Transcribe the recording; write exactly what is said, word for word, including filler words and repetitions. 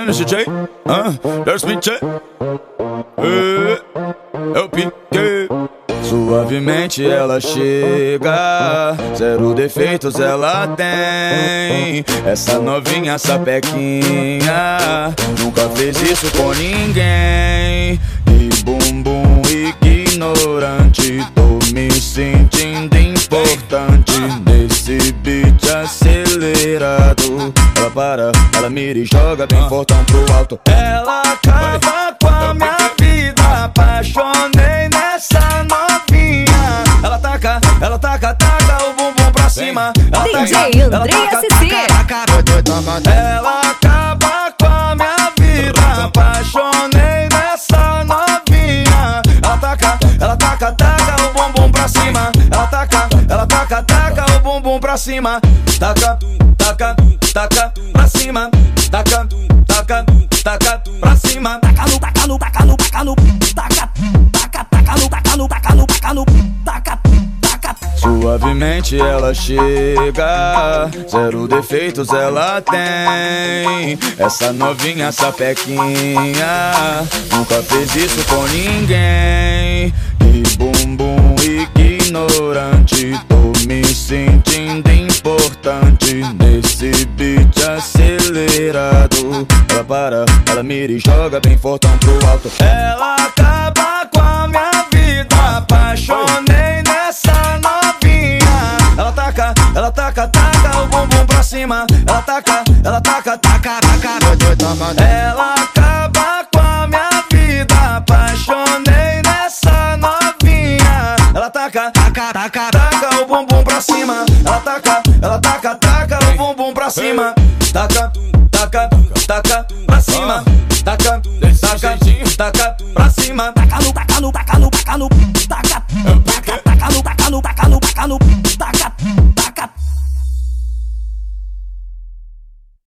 Dennis D J, ah, Dennis D J, eu piquei. Suavemente ela chega, zero defeitos ela tem. Essa novinha sapequinha nunca fez isso com ninguém. E bumbum ignorante, tô me sentindo importante nesse beat acelerado. Ela para, ela mira e joga bem fortão pro alto. Ela acaba com a minha vida, apaixonei nessa novinha. Ela taca, ela taca, taca o bumbum pra cima. Ela D J taca, ela André taca, S C. taca, taca. Ela acaba com a minha vida, apaixonei nessa novinha. Ela taca, ela taca, taca o bumbum pra cima. Ela taca, ela taca, taca o bumbum pra cima. Taca, taca, taca pra cima. Taca, taca, taca pra cima. Taca no, taca no, taca no, taca no, taca, taca, taca no, taca no, taca no, taca no, taca, taca. Suavemente ela chega, zero defeitos ela tem. Essa novinha sapequinha nunca fez isso com ninguém. E bumbum ignorante, tô me sentindo importante nesse beat acelerado. Ela para, ela mira e joga bem fortão pro alto. Ela acaba com a minha vida, apaixonei nessa novinha. Ela taca, ela taca, taca o bumbum pra cima. Ela taca, ela taca, taca, taca. Ela acaba com a minha vida, apaixonei nessa novinha. Ela taca, taca, taca, taca o bumbum pra cima. Ela taca, ela taca, taca o bumbum pra cima. Taca, taca, taca pra cima. Taca, taca, taca pra cima. Taca no, taca no, taca no, taca no, taca, taca, taca no, taca no, taca no, taca no, taca.